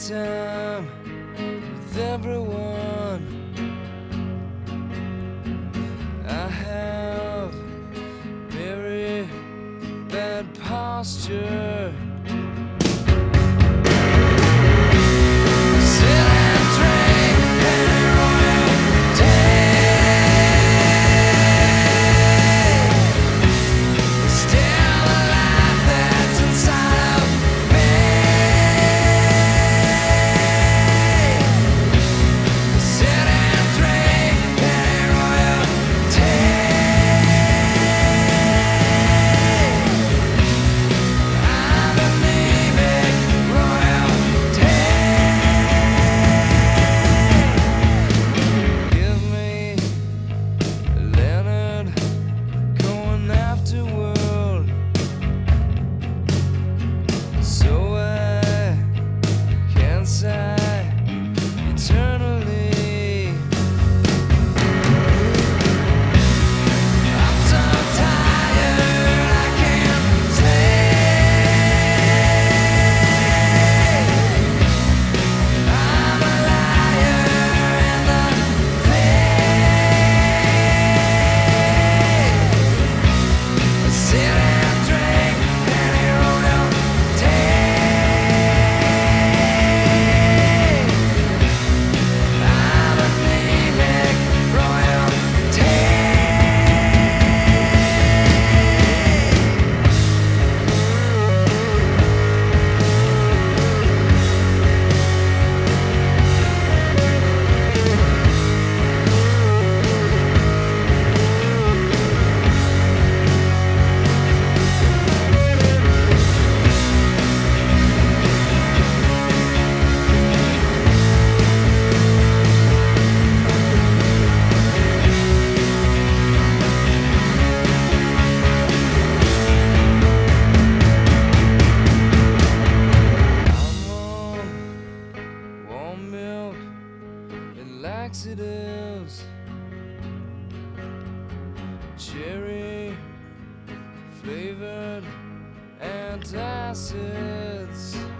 time with everyone. I have very bad posture. Sit and drink Penny Royal day. Still the life that's inside of me. Sit and drink Penny Royal I'm anemic royalty. Give me Leonard Cohen afterworld, so I can sigh eternally. I'm so tired I can't sleep. I'm a liar in the fake. Sit and drink Penny Royal I'm anemic royalty. I'm on warm milk and laxatives, cherry flavored antacids.